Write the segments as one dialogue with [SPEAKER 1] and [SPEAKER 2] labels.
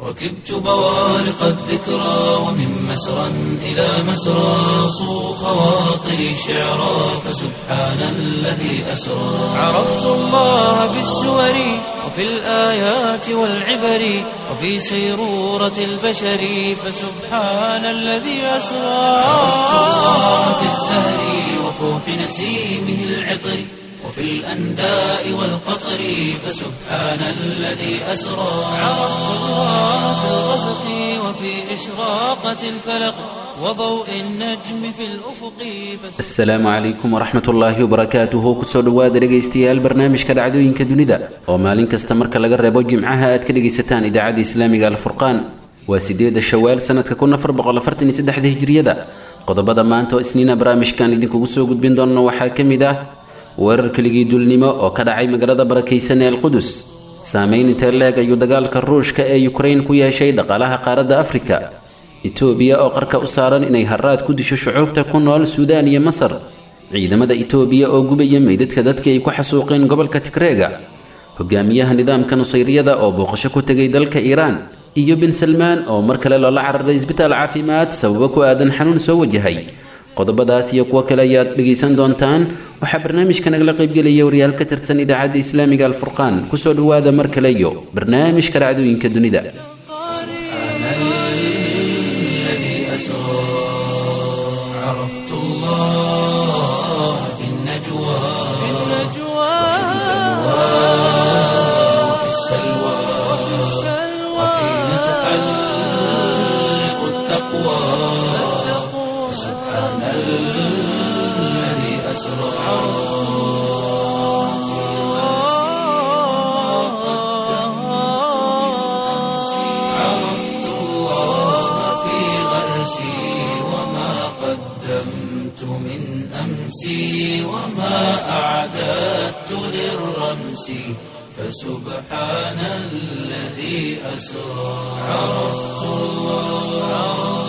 [SPEAKER 1] ركبت بوارق الذكرى ومن مسرى إلى مسرى صو خواطري شعرا فسبحان الذي أسرى عرفت الله بالسور وفي الآيات والعبر وفي سيرورة البشر فسبحان الذي أسرى عرفت الله بالزهر وفوح نسيمه العطر وفي الأنداء والقطر فسبحان الذي أسرى عرفت الله في الغسق وفي إشراقة الفلق وضوء النجم في الأفق
[SPEAKER 2] السلام عليكم ورحمة الله وبركاته كسر دواد رجيستيال برنامج كدعدوين كدنيدا ومالين كاستمر كلاجر ربو جمعها أتكلجستان إذاعة إسلامي قال الفرقان وسديد الشوال سنة كنا فربق على فرتني سدح ذي هجرية قد بدأ ما أنتو سنين برامج كان لديكو قصو قد بين دون وحاكم ده weerarka ligiidulnimo oo ka dhacay magaalada barakeysan ee Qudus saameyn inta leeg ayuu dagaalka Ruushka ee Ukraine ku yeeshay dhaqaalaha qaaradda Afrika Itoobiya oo qarka u saaran inay harraad ku disho shucuubta ku nool Suudaan iyo Masar ciidamada Itoobiya oo gubaya meydadka dadka ay ku xasuuqeen gobolka Tigreega hogaamiyaha nidaamka Nusayriyada oo booqasho ku tagay dalka Iiraan iyo bin Salmaan oo mar kale loola cararay isbitaal caafimaad sabab ku aadan xanuun soo wajahay qodobadaas iyo kuwa kale ayaad dhageysan doontaan waxa barnaamijka nagala qayb galaya wariyaal ka tirsan idaacada Islaamiga Al-Furqaan ku soo dhawaada mar kale iyo barnaamijka raadooyinka dunida
[SPEAKER 1] عرفت الله في النجوى وفي السلوى وحين تحلق التقوى سبحان الذي أسرى عرفت الله في غرسي وما قدمت من أمسي وما أعددت للرمس فسبحان الذي أسرى عرفت الله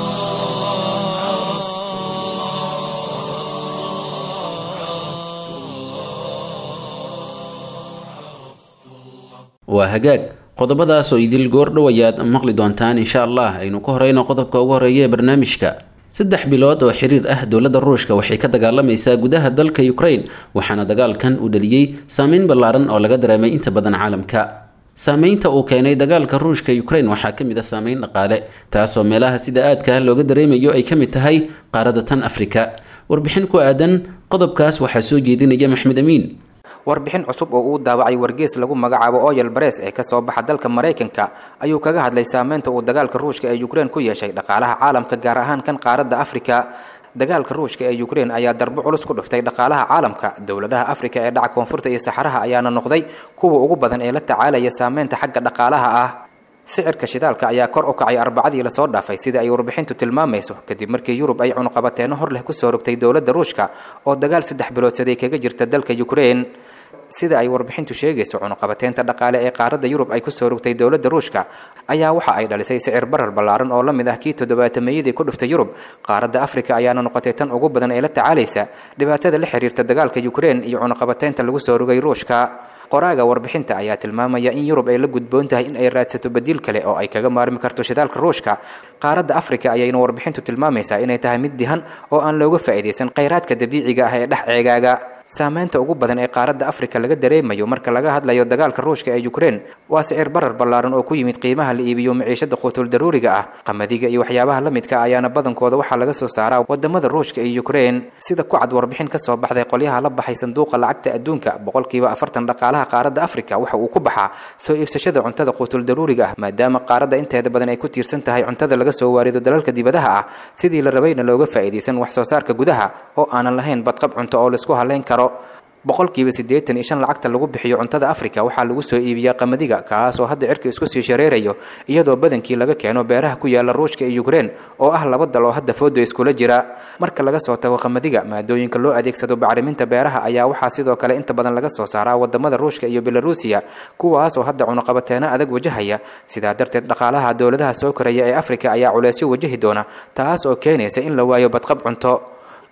[SPEAKER 2] وهجاج qodobadaas oo idil goor dhawayaad maqli doontaan insha Allah aynu ku horeyno qodobka ugu horeeya ee barnaamijka 3 bilood oo xiriir ah dawladda Ruushka waxay ka dagaalamaysaa gudaha dalka Ukraine waxaana dagaalkan uu dhaliyay saameyn ballaaran oo laga dareemay inta badan caalamka saameynta uu keenay dagaalka Ruushka Ukraine waxa kamid ah saameyn dhaqaale taas oo meelaha sida aadka looga dareemayo ay kamid tahay qaaradda tan Afrika warbixin ku aadan qodobkaas waxa soo jeedinaya Maxmed Amiin
[SPEAKER 3] warbixin cusub oo uu daawacay wargeys lagu magacaabo Oil Press ee ka soo baxa dalka Mareykanka ayuu kaga hadlay saameynta uu dagaalka Ruushka ee Ukraine ku yeeshay dhaqaalaha caalamka gaar ahaan kan qaaradda Afrika dagaalka Ruushka ee Ukraine ayaa darbo culus ku dhuftay dhaqaalaha caalamka dawladaha Afrika ee dhaca koonfurta iyo Saxaraha ayaana noqday kuwa ugu badan ee la tacaalaya saameynta xagga dhaqaalaha ah sicirka shidaalka ayaa kor u kacay arbacadii la soo dhaafay sida ay warbixintu tilmaamayso kadib markii Yurub ay cunuqabateeno hor leh ku soo rogtay dawladda Ruushka oo dagaal 3 bilood saday kaga jirta dalka Ukraine sida ay warbixintu sheegayso cunuqabateenta dhaqaale ee qaaradda Yurub ay ku soo rogtay dawladda Ruushka ayaa waxa ay dhalisay sicir barar ballaaran oo la mid ah kii 700 ku dhuftay Yurub qaaradda Afrika ayaana noqotay tan ugu badan ee la tacaalaysa dhibaatada la xiriirta dagaalka Ukraine iyo cunuqabateenta lagu soo rogay Ruushka qoraaga warbixinta ayaa tilmaamaya in Yurub ay la gudboon tahay in ay raadsato bedel kale oo ay kaga maarmi karto shidaalka Ruushka qaaradda Afrika ayayna warbixintu tilmaamaysaa inay tahay mid dihan oo aan looga faa'iideysan kheyraadka dabiiciga ah ee dhex ceegaaga saameynta ugu badan ee qaaradda Afrika laga dareemayo marka laga hadlayo dagaalka Ruushka ee Ukraine waa sicir barar ballaaran oo ku yimid qiimaha la iibiyo maciishada qutul daruuriga ah qamadiga iyo waxyaabaha la midka ayaana badankooda waxa laga soo saaraa wadamada Ruushka iyo Ukraine sida ku cad warbixin ka soo baxday qolyaha la baxay sanduuqa lacagta adduunka 40% dhaqaalaha qaaradda Afrika waxa uu ku baxaa soo iibsashada cuntada qutul daruuriga ah maadaama qaaradda inteeda badan ay ku tiirsan tahay cuntada laga soo waarido dalalka dibadaha ah sidii la rabayna looga faa'iideysan wax soo saarka gudaha oo aanan lahayn badqab cunto oo la isku haleyn karo boqolkiiba 85 lacagta lagu bixiyo cuntada Afrika waxa lagu soo iibiyaa qamadiga kaas oo hadda cirka isku sii shareerayo iyadoo badankii laga keeno beeraha ku yaala Ruushka iyo Ukraine oo ah laba dal oo hadda foodo iskula jira marka laga soo tago qamadiga maadooyinka loo adeegsado bacriminta beeraha ayaa waxa sidoo kale inta badan laga soo saaraa wadamada Ruushka iyo Belarusiya kuwaas oo hadda cunuqabateena adag wajahaya sida darteed dhaqaalaha dawladaha soo koraya ee Afrika ayaa culeysyo wajahi doona taas oo keenaysa in la waayo badqab cunto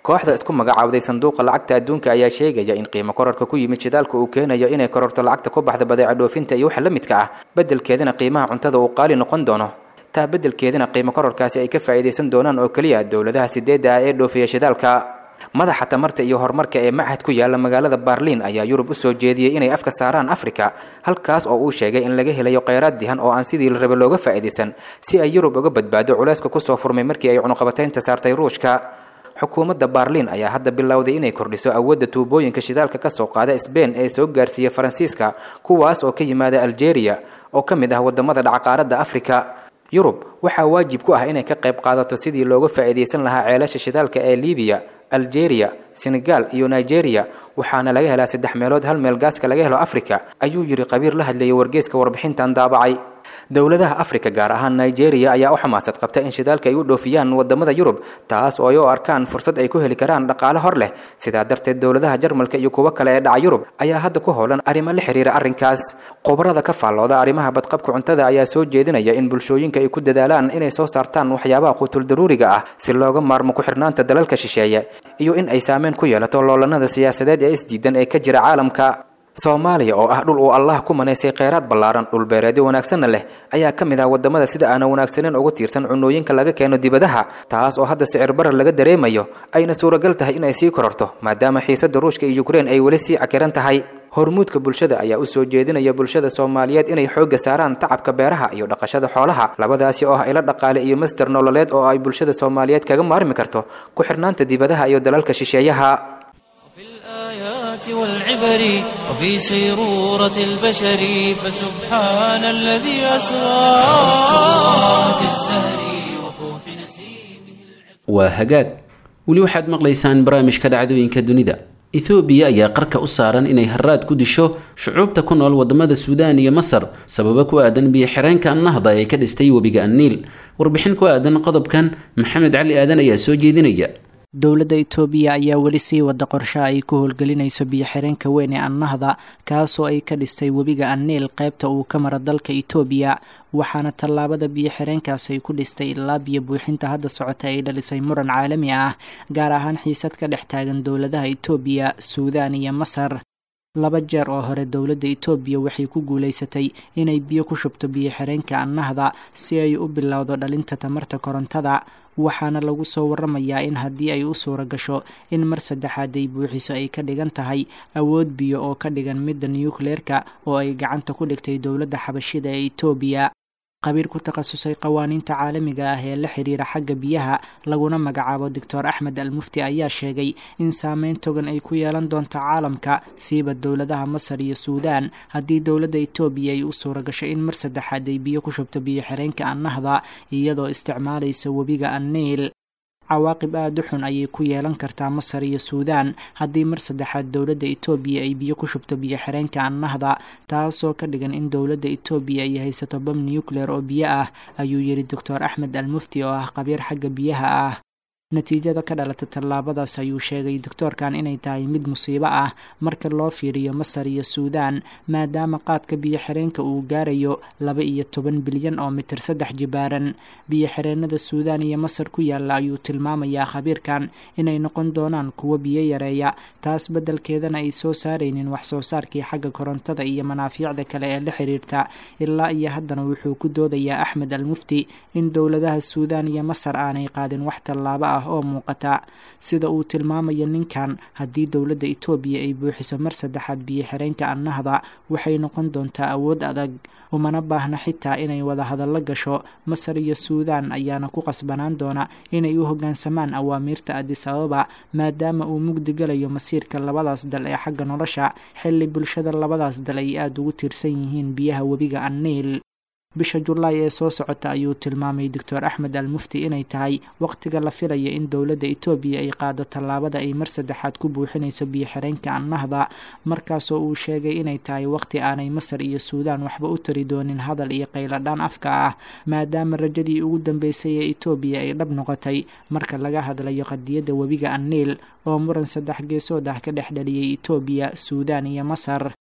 [SPEAKER 3] kooxda isku magacaawday sanduuqa lacagta adduunka ayaa sheegaya in qiimo kororka ku yimid shidaalka uu keenayo inay kororto lacagta ku baxda badeeca dhoofinta iyo waxa la midka ah beddelkeedana qiimaha cuntada uu qaali noqon doono taa beddelkeedana qiimo kororkaasi ay ka faa'iideysan doonaan oo kaliya dowladaha sideedda ah ee dhoofiya shidaalka madaxa tamarta iyo horumarka ee machad ku yaala magaalada Berlin ayaa Yurub u soo jeediyay inay afka saaraan Afrika halkaas oo uu sheegay in laga helayo kheyraad dihan oo aan sidii la rabay looga faa'iideysan si ay Yurub uga badbaado culayska ku soo furmay markii ay cunuqabataynta saartay Ruushka xukuumadda Berlin ayaa hadda bilowday inay kordhiso awoodda tuubooyinka shidaalka ka soo qaada Spain ee soo gaarsiiya Faransiiska kuwaas oo ka yimaada Algeria oo ka mid ah wadamada dhaqaaradda Afrika Yurub waxa waajib ku ah inay ka qayb qaadato sidii looga faa'iideysan lahaa ceelasha shidaalka ee Liibiya Algeria Senegal iyo Nigeria waxaana laga helaa 3 meelood hal meel gaaska laga helo Afrika ayuu yiri qabiir la hadlayay wargeyska warbixintan daabacay dowladaha Afrika gaar ahaan Nigeria ayaa u xamaasad qabta in shidaalka ay u dhoofiyaan wadamada Yurub taas oo ay u arkaan fursad ay ku heli karaan dhaqaale hor leh sida darteed dowladaha Jarmalka iyo kuwa kale ee dhaca Yurub ayaa hadda ku hoolan arrimo la xiriira arrinkaas qobarada ka faallooda arrimaha badqabka cuntada ayaa soo jeedinaya in bulshooyinka ay ku dadaalaan inay soo saartaan waxyaabaha qutul daruuriga ah si looga maarmo ku xirnaanta dalalka shisheeye iyo in ay saameyn ku yeelato loolanada siyaasadeed ee isdiidan ee ka jira caalamka Soomaaliya oo ah dhul uu Allah ku maneysay kheyraad ballaaran dhul beereed wanaagsan leh ayaa kamid ah wadamada sida aan wanaagsaneyn ugu tiirsan cunooyinka laga keeno dibadaha taas oo hadda sicir barar laga dareemayo ayna suuragal tahay in ay sii kororto maadaama xiisadda Ruushka iyo Ukraine ay wali sii cakiran tahay hormuudka bulshada ayaa u soo jeedinaya bulshada Soomaaliyeed inay xoogga saaraan tacabka beeraha iyo dhaqashada xoolaha labadaasi oo ah ila dhaqaale iyo masdar nololeed oo ay bulshada Soomaaliyeed kaga maarmi karto ku xirnaanta dibadaha iyo dalalka shisheeyaha
[SPEAKER 1] والعبر وفي سيرورة البشر فسبحان الذي أسرى في الزهر وفوح نسيمه
[SPEAKER 2] وهجاج ولي واحد مقليسان برامج كدعدوين كدنيدا إثيوبيا ayaa qarka u saaran inay haraad ku disho shucuubta ku nool wadamada Suudaan iyo Masar sabab ku aadan biyo xireenka Nahda ee ka dhistay wabiga Niil warbixin ku aadan qodobkan Maxamed Cali Aadan ayaa soo jeedinaya
[SPEAKER 4] dowladda Itoobiya ayaa wali sii wada qorshe ay ku howlgelinayso biyo xireenka weyn ee Nahda kaasoo ay ka dhistay wabiga Niil qaybta uu ka mara dalka Itoobiya waxaana tallaabada biyo xireenkaas ay ku dhistay ilaa biyo buuxinta hadda socota ay dhalisay muran caalami ah gaar ahaan xiisad ka dhex taagan dowladaha Itoobiya Suudaan iyo Masar laba jeer oo hore dowladda Itoobiya waxay ku guuleysatay inay biyo ku shubto biyo xireenka Nahda si ay u bilowdo dhalinta tamarta korontada waxaana lagu soo waramayaa in haddii ay u suura gasho in mar saddexaad ay buuxiso ay ka dhigan tahay awood biyo oo ka dhigan midda nuclearka oo ay gacanta ku dhigtay dowladda xabashida ee Itoobiya qabiir ku takhasusay qawaaniinta caalamiga ah ee la xiriira xagga biyaha laguna magacaabo Dr. Ahmed Al-Mufti ayaa sheegay in saameyn togan ay ku yeelan doonto caalamka siiba dowladaha Masar iyo Suudaan haddii dowladda Itoobiya ay u suura gasho in mar saddexaad ay biyo ku shubto biyo xireenka Nahda iyadoo isticmaalaysa wabiga Niil cawaaqib aad u xun ayay ku yeelan kartaa Masar iyo Suudaan haddii mar saddexaad dowladda Itoobiya ay biyo ku shubto biyo xireenka Nahda taasoo ka dhigan in dowladda Itoobiya ay haysato bam nuclear oo biyo ah ayuu yiri Dr. Ahmed Al-Mufti oo ah qabiir xagga biyaha ah natiijada ka dhalata tallaabadaas ayuu sheegay doctorkan inay tahay mid musiibo ah marka loo fiiriyo Masar iyo Suudaan maadaama qaadka biyo xireenka uu gaarayo 12 bilyan oo mitir 3 jibaaran biyo xireenada Suudaan iyo Masar ku yaala ayuu tilmaamayaa khabiirkan inay noqon doonaan kuwo biyo yareeya taas beddelkeedana ay soo saaraynin wax soo saarkii xagga korontada iyo manaafiicda kale ee la xiriirta ilaa iyo haddana wuxuu ku doodayaa Ahmed Al-Mufti in dowladaha Suudaan iyo Masar aanay qaadin wax tallaabo oo muuqata sida uu tilmaamayo ninkan haddii dowladda Itoobiya ay buuxiso mar saddexaad biyo xireenka Nahda waxay noqon doontaa awood adag umana baahna xitaa inay wada hadallo gasho Masar iyo Suudaan ayaana ku qasbanaan doona inay u hoggaansamaan awaamiirta Addis Ababa maadaama uu mugdi galayo masiirka labadaas dal ee xagga nolosha xilli bulshada labadaas dal ay aad ugu tiirsan yihiin biyaha wabiga Niil bisha Juulaay ee soo socota ayuu tilmaamay Dr. Ahmed Al-Mufti inay tahay waqtiga la filayo in dowladda Itoobiya ay qaado tallaabada ay mar saddexaad ku buuxinayso biyo xireenka Nahda markaasoo uu sheegay inay tahay waqti aanay Masar iyo Suudaan waxba u tari doonin hadal iyo qayladhaan afka ah maadaama rajadii ugu dambeysay ee Itoobiya ay dhab noqotay marka laga hadlayo qadiyadda wabiga Niil oo muran saddex geesood ah ka dhex dhaliyay Itoobiya Suudaan iyo Masar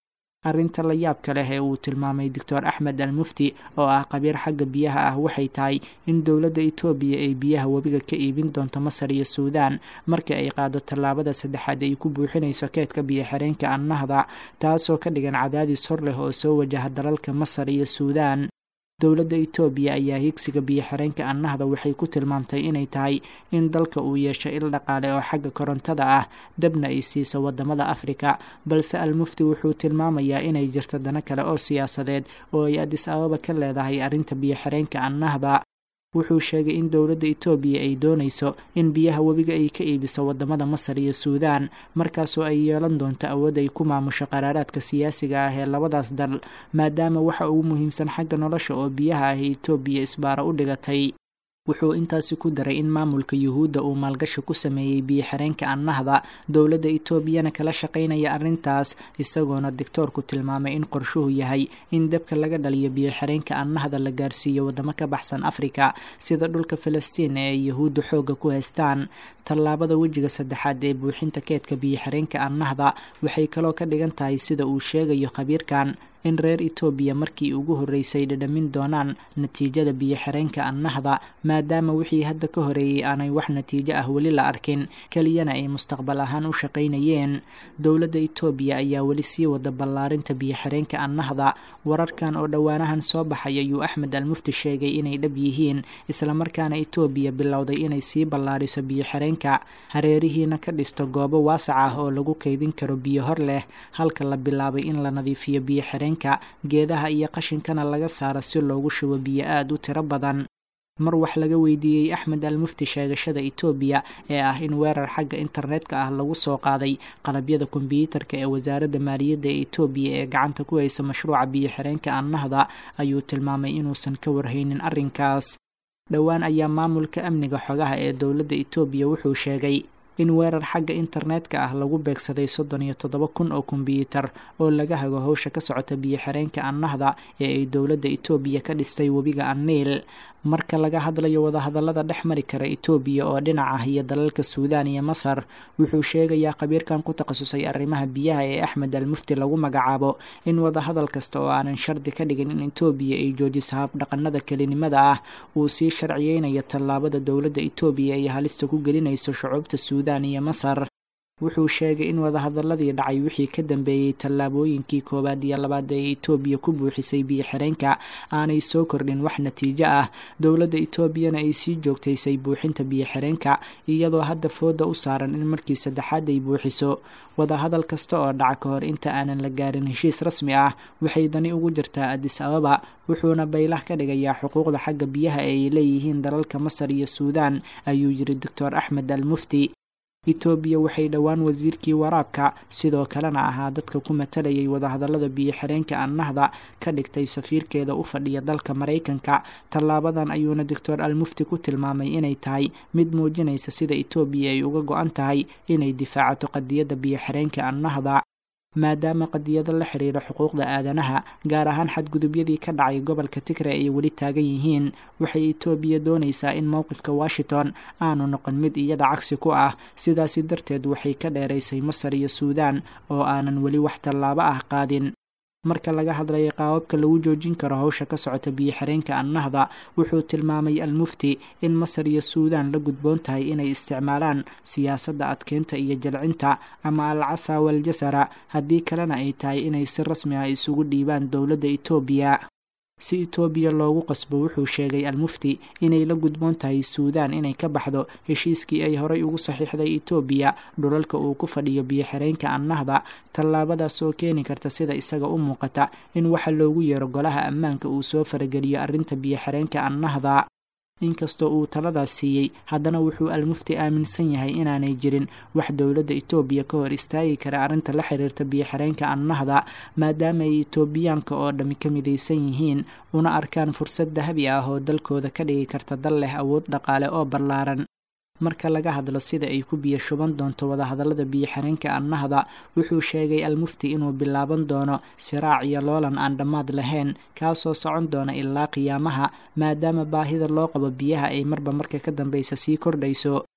[SPEAKER 4] arrinta la yaabka leh ee uu tilmaamay doctor axmed almufti oo ah khabiir xagga biyaha ah waxay tahay in dowladda etoobiya ay biyaha webiga ka iibin doonto masar iyo suudaan markii ay qaado tallaabada saddexaad ay ku buuxinayso keedka biyo-xireenka annahda, taasoo ka dhigan cadaadis hor leh oo soo wajaha dalalka masar iyo suudaan. dowladda etoobiya ayaa higsiga biyo-xireenka annahda waxay ku tilmaamtay inay tahay in dalka uu yeesho il dhaqaale oo xagga korontada ah, dabna ay siiso wadamada afrika, balse almufti wuxuu tilmaamayaa inay jirto dano kale oo siyaasadeed oo ay adis ababa ka leedahay arrinta biyo-xireenka annahda. wuxuu sheegay in dowladda etoobiya ay doonayso in biyaha webiga ay ka iibiso wadamada masar iyo suudaan, markaasoo ay yeelan doonto awood ay ku maamusho qaraaraadka siyaasiga ah ee labadaas dal, maadaama waxa ugu muhiimsan xagga nolosha oo biyaha ah etoobiya isbaara u dhigatay. wuxuu intaasi ku daray in maamulka yuhuudda uu maalgashi ku sameeyey biyo-xireenka annahda, dowladda etoobiyana kala shaqaynaya arrintaas, isagoona doctoorku tilmaamay in qorshuhu yahay in dabka laga dhaliyo biyo-xireenka annahda la gaarsiiyo wadamo ka baxsan afrika sida dhulka falastiin ee ay yuhuuddu xoogga ku haystaan. tallaabada wejiga saddexaad ee buuxinta keedka biyo-xireenka annahda waxay kaloo ka dhigan tahay sida uu sheegayo khabiirkan in reer etoobiya markii ugu horreysay dhadhamin doonaan natiijada biyo-xireenka annahda, maadaama wixii hadda ka horeeyey aanay wax natiijo ah weli la arkin, keliyana ay mustaqbal ahaan u shaqaynayeen. dowladda etoobiya ayaa weli sii wada ballaarinta biyo-xireenka annahda. wararkan oo dhowaanahan soo baxay ayuu axmed almufti sheegay inay dhab yihiin, islamarkaana etoobiya bilowday inay sii ballaariso biyo-xireenka, hareerihiina ka dhisto goobo waasac ah oo lagu kaydin karo biyo hor leh, halka la bilaabay in la nadiifiyo biyo-xireenka, geedaha iyo qashinkana laga saaro si loogu shubo biyo aad u tiro badan. mar wax laga weydiiyey axmed almufti sheegashada etoobiya ee ah in weerar xagga internetka ah lagu soo qaaday qalabyada kombiyuutarka ee wasaaradda maaliyadda ee etoobiya ee gacanta ku haysa mashruuca biyo-xireenka annahda, ayuu tilmaamay inuusan ka warhaynin arrinkaas. dhowaan ayaa maamulka amniga xogaha ee dowladda etoobiya wuxuu sheegay in weerar xagga internetka ah lagu beegsaday 37,000 oo kombiyuutar oo laga hago howsha ka socota biyo-xireenka annahda ee ay dowladda etoobiya ka dhistay webiga anniil. marka laga hadlayo wadahadallada dhex mari kara etoobiya oo dhinac ah iyo dalalka suudaan iyo masar, wuxuu sheegayaa khabiirkan ku takhasusay arrimaha biyaha ee axmed almufti lagu magacaabo in wadahadal kasta oo aanan shardi ka dhigin in etoobiya ay joojiso habdhaqanada kelinimada ah uu sii sharciyeynayo tallaabada dowladda etoobiya ay halista ku gelinayso shucuubta suudaan iyo masar. wuxuu sheegay in wadahadaladii dhacay wixii ka dambeeyey tallaabooyinkii koowaad iyo labaad ee etoobiya ku buuxisay biyo-xireenka aanay soo kordhin wax natiijo ah, dowladda etoobiyana ay sii joogtaysay buuxinta biyo-xireenka, iyadoo hadda fooda u saaran in markii saddexaad ay buuxiso. wadahadal kasta oo dhaca ka hor inta aanan la gaarin heshiis rasmi ah waxay dani ugu jirtaa adis ababa, wuxuuna baylah ka dhigayaa xuquuqda xagga biyaha ee ay leeyihiin dalalka masar iyo suudaan, ayuu yiri doctor axmed almufti. etoobiya waxay dhowaan wasiirkii waraabka sidoo kalena ahaa dadka ku matalayay wadahadallada biyo-xireenka annahda ka dhigtay safiirkeeda u fadhiya dalka maraykanka. tallaabadan ayuuna doctor almufti ku tilmaamay inay tahay mid muujinaysa sida etoobiya ay uga go-an tahay inay difaacato qadiyadda biyo-xireenka annahda, maadaama qadiyado la xiriira xuquuqda aadanaha gaar ahaan xadgudubyadii ka dhacay gobolka tigre ay weli taagan yihiin. waxay etoobiya doonaysaa in mowqifka washington aanu noqon mid iyada cagsi ku ah, sidaasi darteed waxay ka dheeraysay masar iyo suudaan oo aanan weli wax tallaabo ah qaadin. marka laga hadlayay qaababka lagu joojin karo howsha ka socota biyo-xireenka annahda, wuxuu tilmaamay almufti in masar iyo suudaan la gudboon tahay inay isticmaalaan siyaasadda adkeynta iyo jalcinta ama alcasa waljasara, haddii kalena ay tahay inay si rasmi ah isugu dhiibaan dowladda etoobiya. si etoobiya loogu qasbo, wuxuu sheegay almufti inay la gudboon tahay suudaan inay ka baxdo heshiiskii ay horay ugu saxiixday etoobiya dhulalka uu ku fadhiyo biyo-xireenka annahda, tallaabadaas oo keeni karta sida isaga u muuqata in waxa loogu yeero golaha ammaanka uu soo farageliyo arrinta biyo-xireenka annahda. inkastoo uu taladaas siiyey, haddana wuxuu almufti aaminsan yahay inaanay jirin wax dowladda etoobiya ka hor istaagi kara arrinta la xiriirta biyo-xireenka annahda, maadaama ay etoobiyaanka oo dhammi ka midaysan yihiin una arkaan fursad dahabi ah oo dalkooda ka dhigi karta dal leh awood dhaqaale oo ballaaran. marka laga hadlo sida ay ku biyo shuban doonto wadahadallada biyo-xireenka annahda, wuxuu sheegay almufti inuu bilaaban doono siraac iyo loolan aan dhammaad lahayn kaasoo socon doona ilaa qiyaamaha, maadaama baahida loo qabo biyaha ay marba marka ka dambeysa sii kordhayso.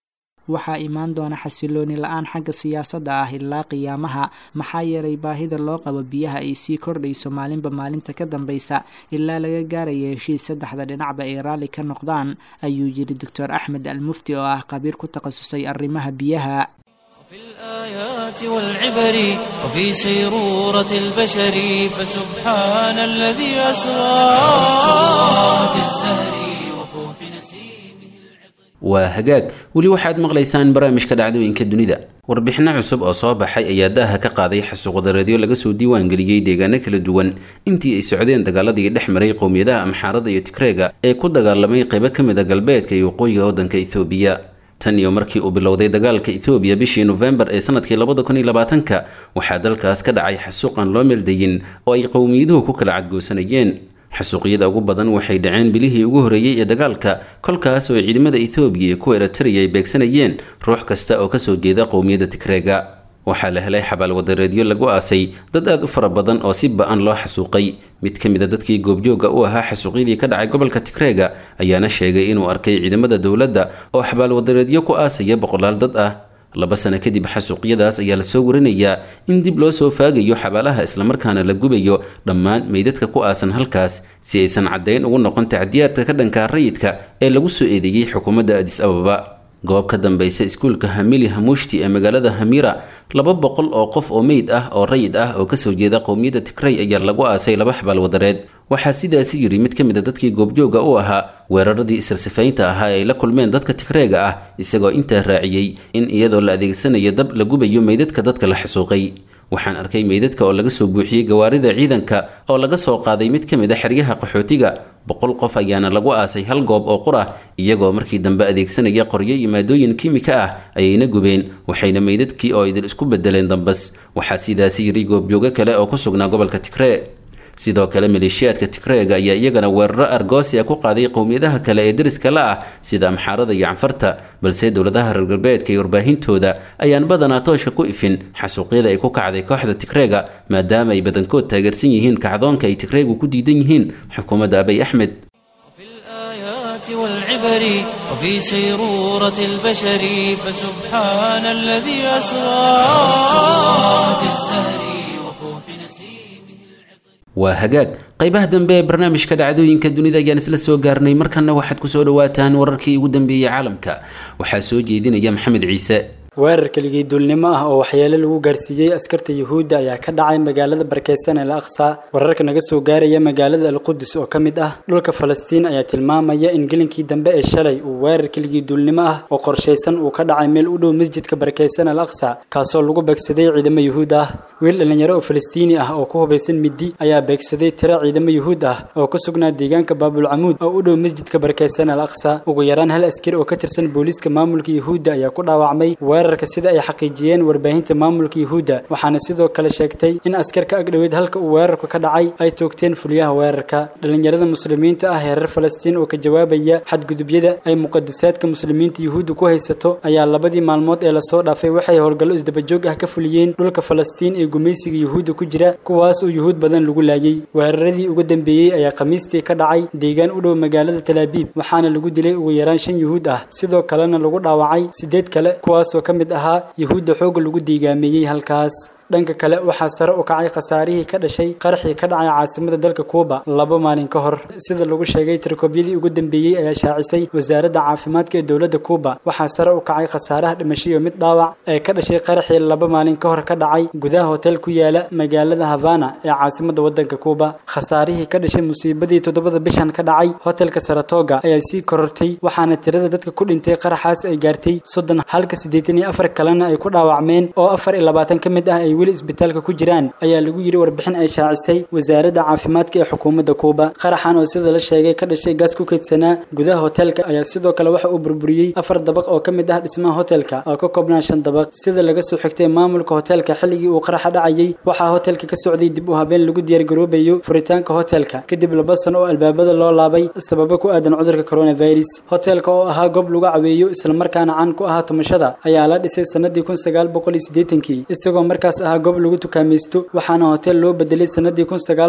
[SPEAKER 4] waxaa imaan doona xasilooni la-aan xagga siyaasadda ah ilaa qiyaamaha, maxaa yeelay baahida loo qabo biyaha ay sii kordhayso maalinba maalinta ka dambaysa ilaa laga gaaraya heshiis saddexda dhinacba ay raalli ka noqdaan, ayuu yidhi doctor axmed almufti oo ah khabiir ku takhasusay arrimaha biyaha.
[SPEAKER 1] في الآيات والعبر وفي سيرورة البشر فسبحان الذي أسرى في الزهر وفوح نسيمه.
[SPEAKER 2] waa hagaag weli waxaad maqlaysaan barnaamijka dhacdooyinka dunida. warbixino cusub oo soo baxay ayaa daaha ka qaaday xasuuqdareedyo laga soo diiwaangeliyey deegaano kala duwan intii ay socdeen dagaaladii dhex maray qowmiyadaha amxaarada iyo tigreega ee ku dagaalamay qaybo ka mid a galbeedka iyo waqooyiga waddanka ethoobiya. tan iyo markii uu bilowday dagaalka Ethiopia bishii November ee sanadkii 2020 waxaa dalkaas ka dhacay xasuuqan loo meeldayin oo ay qowmiyaduhu ku kala cadgoosanayeen. xasuuqyada ugu badan waxay dhaceen bilihii ugu horeeyay ee dagaalka, kolkaas oo ciidamada Ethiopia iyo kuwa Eritrea ay beegsanayeen ruux kasta oo ka soo jeeda qowmiyadda Tigreega. waxaa la helay xabaal wadareedyo lagu aasay dad aad u fara badan oo si ba'an loo xasuuqay. mid ka mid ah dadkii goobjooga u ahaa xasuuqyadii ka dhacay gobolka Tigreega ayaana sheegay inuu arkay ciidamada dawladda oo xabaal wadareedyo ku aasaya boqolaal dad ah. 2 sano kadib xasuuqyadaas ayaa la soo warinayaa in dib loo soo faagayo xabaalaha isla markaana la gubayo dhammaan meydadka ku aasan halkaas si aysan cadeyn ugu noqon tacdiyaadka ka dhanka rayidka ee lagu soo eedeeyay xukuumadda Addis Ababa. goob ka dambaysa iskuulka Hamili Hamushti ee magaalada Hamira 200 oo qof oo meyd ah oo rayid ah oo ka soo jeeda qowmiyadda Tigray ayaa lagu aasay 2 xabaal wadareed. waxaa sidaas yiri mid ka mid ah dadkii goobjooga u ahaa weeraradii isirsifaynta ahaa ay la kulmeen dadka Tigreega ah, isagoo intaa raaciyay in iyadoo la adeegsanayo dab la gubayo meydadka dadka la xasuuqay. waxaan arkay meydadka oo laga soo buuxiyay gawaarida ciidanka oo laga soo qaaday mid ka mid ah xeryaha qaxootiga. 100 qof ayaana lagu aasay hal goob oo qura, iyagoo markii dambe adeegsanaya qoryo iyo maadooyin kiimika ah ayayna gubeen, waxayna meydadkii oo idil isku bedeleen dambas. waxaa sidaas yiri goobjooga kale oo ku sugnaa gobolka Tigray. sidoo kale maleeshiyaadka Tigreega ayaa iyagana weeraro argoosi ku qaaday qowmiyadaha kale ee dariska la ah sida Amxaarada iyo Canfarta, balse dawladaha reer galbeedka iyo warbaahintooda ayaan badanaa tooshka ku ifin xasuuqyada ay ku kacday kooxda Tigreega maadaama ay badankood taageersan yihiin kacdoonka ay Tigreegu ku diidan yihiin xukuumadda Abiy Ahmed.
[SPEAKER 1] في الآيات والعبر وفي سيرورة البشر فسبحان الذي أسرى في الزهر وفوح نسيمه.
[SPEAKER 2] waa hagaag qaybaha dambe ee barnaamijka dhacdooyinka dunida ayaan isla soo gaarnay. markana waxaad ku soo dhawaataan wararkii ugu dambeeyay caalamka. waxaa soo jeedinaya Maxamed Ciise.
[SPEAKER 5] weerar keligii duulnimo ah oo waxyeelo lagu gaarsiiyay askarta Yuhuudda ayaa ka dhacay magaalada barakeysan ee Al-Aqsa. wararka naga soo gaaraya magaalada Al-Qudus oo kamid ah dhulka Falastiin ayaa tilmaamaya in gelinkii dambe ee shalay uu weerar keligii duulnimo ah oo qorsheysan uu ka dhacay meel u dhow masjidka barakeysan Al-Aqsa kaasoo lagu beegsaday ciidamo Yuhuud ah. wiil dhalinyaro oo Falastiini ah oo ku hubeysan midi ayaa beegsaday tiro ciidamo Yuhuud ah oo ku sugnaa deegaanka Baabul Amuud oo u dhow masjidka barakeysan Al-Aqsa. ugu yaraan hal askari oo ka tirsan booliiska maamulka Yuhuudda ayaa ku dhaawacmay weerarka sida ay xaqiijiyeen warbaahinta maamulka Yuhuudda. waxaana sidoo kale sheegtay in askarka agdhaweed halka uu weerarku ka dhacay ay toogteen fuliyaha weerarka. dhalinyarada muslimiinta ah ee reer Falastiin oo ka jawaabaya xadgudubyada ay muqaddasaadka muslimiinta Yuhuudda ku haysato ayaa 2 maalmood ee la soo dhaafay waxay howlgallo isdaba joog ah ka fuliyeen dhulka Falastiin ee gumeysiga Yuhuudda ku jira, kuwaas oo Yuhuud badan lagu laayay. weeraradii ugu dambeeyay ayaa Khamiistii ka dhacay deegaan u dhow magaalada Tel Aviv, waxaana lagu dilay ugu yaraan 5 Yuhuud ah, sidoo kalena lagu dhaawacay 8 kale kuwaas oo kamid ahaa Yuhuudda xoog lagu diigaameeyay halkaas. dhanka kale waxaa sare u kacay khasaarihii ka dhashay qaraxii ka dhacay caasimada dalka Kuuba 2 maalin ka hor. sida lagu sheegay tirkoobyadii ugu dambeeyay ayaa shaacisay wasaaradda caafimaadka ee dawladda Kuuba. waxaa sare u kacay khasaaraha dhimasho iyo mid dhaawac ee ka dhashay qaraxii 2 maalin ka hor ka dhacay gudaha hotel ku yaala magaalada Havana ee caasimada waddanka Kuuba. khasaarihii ka dhashay musiibadii 7 bishan ka dhacay hotelka Saratoga ayaa sii korortay, waxaana tirada dadka ku dhintay qaraxaas ay gaartay 30 halka 84 kalena ay ku dhaawacmeen oo 24 ka mid ah ay weli isbitaalka ku jiraan, ayaa lagu yiri warbixin ay shaacisay wasaaradda caafimaadka ee xukuumadda Kuuba. qaraxan oo sida la sheegay ka dhashay gaas ku kaydsanaa gudaha hotelka ayaa sidoo kale waxa uu burburiyay 4 dabaq oo kamid ah dhismaha hotelka oo ka koobnaa 5 dabaq. sida laga soo xigtay maamulka hotelka xilligii uu qaraxa dhacayay waxaa hotelka ka socday dib u habeen lagu diyaar garoobayo furitaanka hotelka kadib 2 sano oo albaabada loo laabay sababo ku aadan cudurka coronavirus. hotelka oo ahaa goob lagu caweeyo isla markaana caan ku ahaa tumashada ayaa la dhisay sanadii 1980 isagoo markaas ahaa goob lagu tukaamaysto waxaana hotel loo bedelay sanadii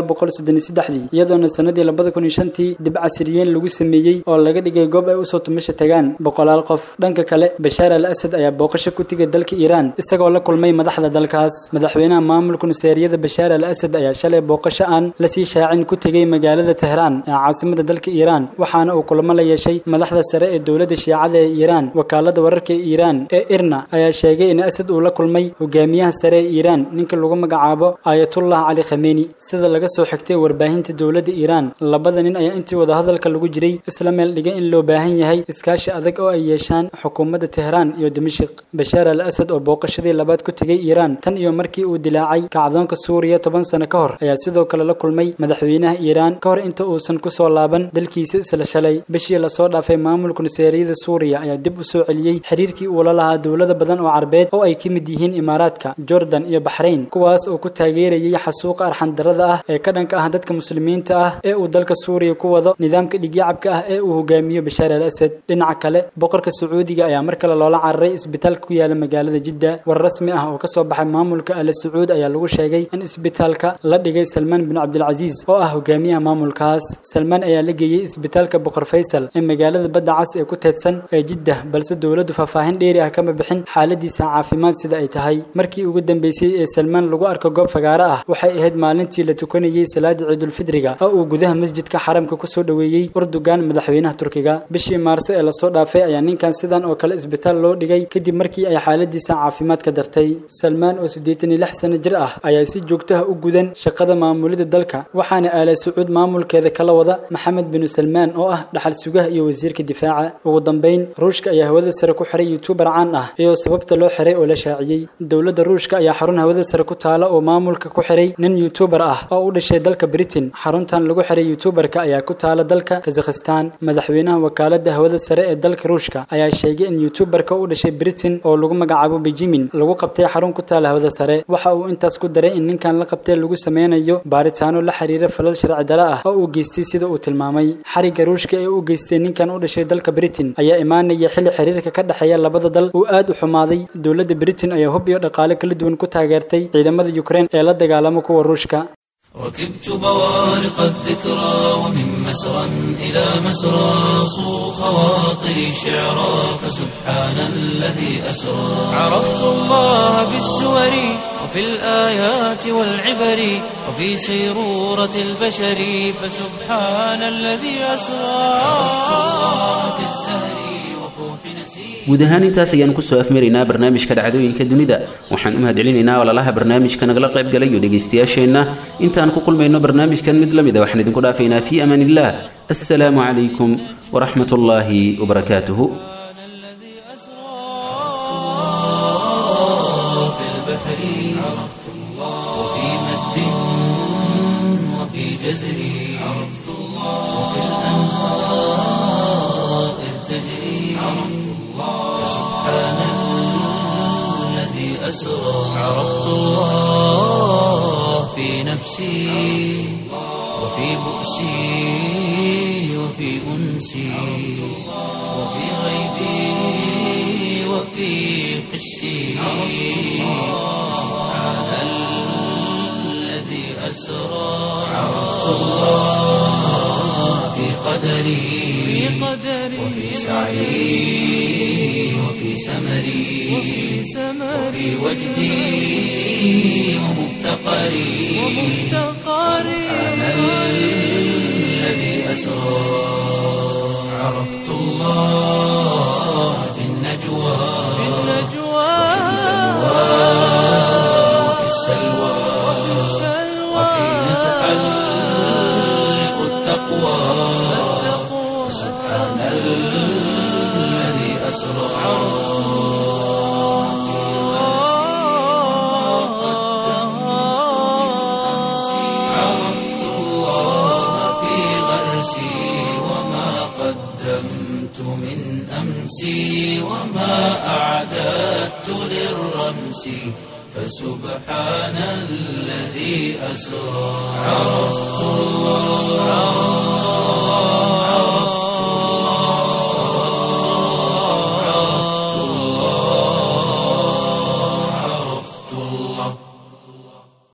[SPEAKER 5] 1933 iyadoona sanadii 2005 dib casriyeyn lagu sameeyay oo laga dhigay goob ay u soo tumasho tagaan boqolaal qof dhanka kale Bashar al-Assad ayaa booqasho ku tigay dalka Iran isagoo la kulmay madaxda dalkaas madaxweynaha maamulka Nusayriyada Bashar al-Assad ayaa shalay booqasho aan la sii shaacin ku tigay magaalada Tehran ee caasimadda dalka Iran waxaana uu kulamo la yeeshay madaxda sare ee dawladda Shiicada ee Iran wakaalada wararka ee Iran ee IRNA ayaa sheegay in Assad uu la kulmay hogaamiyaha sare ee Iran ninka lagu magacaabo Ayatollah Ali Khamenei sida laga soo xigtay warbaahinta dawladda Iran labada nin ayaa intii wada hadalka lagu jiray isla meel dhigay in loo baahan yahay iskaashi adag oo ay yeeshaan xukuumadda Tehran iyo Dimashq Bashar al-Assad oo booqashadii labaad ku tigay Iran tan iyo markii uu dilaacay kacdoonka Suuriya 10 sano ka hor ayaa sidoo kale la kulmay madaxweynaha Iran ka hor inta uusan ku soo laaban dalkiisa isla shalay bishii la soo dhaafay maamulka Nusayriyada Suuriya ayaa dib u soo celiyay xiriirkii uu la lahaa dawlado badan oo Carbeed oo ay kamid yihiin Imaaraadka Jordan iyo Bahrain kuwaas oo ku taageerayay xasuuqa arxan darrada ah ee ka dhanka ah dadka muslimiinta ah ee uu dalka Suuriya ku wado nidaamka dhigyacabka ah ee uu hogaamiyo Bashar al-Assad dhinaca kale boqorka Sacuudiga ayaa mar kale loola cararay isbitaalka ku yaala magaalada Jidda war rasmi ah oo ka soo baxay maamulka Al Sacuud ayaa lagu sheegay in isbitaalka la dhigay Salman bin Abdul Aziz oo ah hogaamiyaha maamulkaas Salman ayaa la geeyay isbitaalka Boqor Faysal ee magaalada Badda Cas ee ku teedsan ee Jidda balse dawladdu faahfaahin dheeri ah kama bixin xaaladiisa caafimaad sida ay tahay markii ugu dambeysay ee Salman lagu arko goob fagaara ah waxay ahayd maalintii la tukanayay salaada Ciidul Fidriga oo uu gudaha masjidka xaramka ku soo dhaweeyay Erdogan madaxweynaha Turkiga bishii Maarso ee la soo dhaafay ayaa ninkan sidan oo kale isbitaal loo dhigay kadib markii ay xaaladiisa caafimaad ka dartay Salman oo 86 sano jir ah ayaa si joogto ah u gudan shaqada maamulida dalka waxaana Al Sacuud maamulkeeda kala wada Maxamed bin Salman oo ah dhaxal sugaha iyo wasiirka difaaca ugu dambeyn Ruushka ayaa hawada sare ku xiray YouTuber caan ah iyo sababta loo xiray oo la shaaciyay dawladda Ruushka ayaa xarun hawada sare ku taala oo maamulka ku xiray nin YouTuber ah oo u dhashay dalka Britain xaruntan lagu xiray YouTuberka ayaa ku taala dalka Kazakhstan madaxweynaha wakaalada hawada sare ee dalka Ruushka ayaa sheegay in YouTuberka u dhashay Britain oo lagu magacaabo Benjamin lagu qabtay xarun ku taala hawada sare waxa uu intaas ku daray in ninkan la qabtay lagu sameynayo baaritaano la xiriira falal sharci darro ah oo uu geystay sida uu tilmaamay xariga Ruushka ee uu geystay ninkan u dhashay dalka Britain ayaa imaanaya xilli xiriirka ka dhaxeeya labada dal uu aad u xumaaday dawladda Britain ayaa hub iyo dhaqaale kala duwan ku taageertay ciidamada Ukraine ee la dagaalamo kuwa Ruushka
[SPEAKER 1] ركبت بوارق الذكرى ومن مسرى إلى مسرى صو خواطري شعرا فسبحان الذي أسرى عرفت الله في السور وفي الآيات والعبر وفي سيرورة البشر فسبحان الذي أسرى عرفت الله في الزهر
[SPEAKER 2] guud ahaan intaas ayaan ku soo afmaraynaa barnaamijka dhacdooyinka dunida waxaan u mahadcelinaynaa walaalaha barnaamijka nagala qayb galay iyo dhegaystayaasheenna intaan ku kulmayno barnaamijkan mid la mid ah waxaan idinku dhaafaynaa fii amaan illah assalaamu calaykum waraxmat ullaahi wabarakaatuhu
[SPEAKER 1] عرفت الله في نفسي وفي بؤسي وفي أنسي وفي غيبي وفي حسي سبحان الذي أسرى عرفت الله في قدري وفي سعي وفي سمري وفي وجدي ومفتقري سبحان الذي أسرى عرفت الله في النجوى وفي السلوى وحين تحلق التقوى سبحان الذي أسرى وما أعددت للرمس فسبحان الذي أسرى عرفت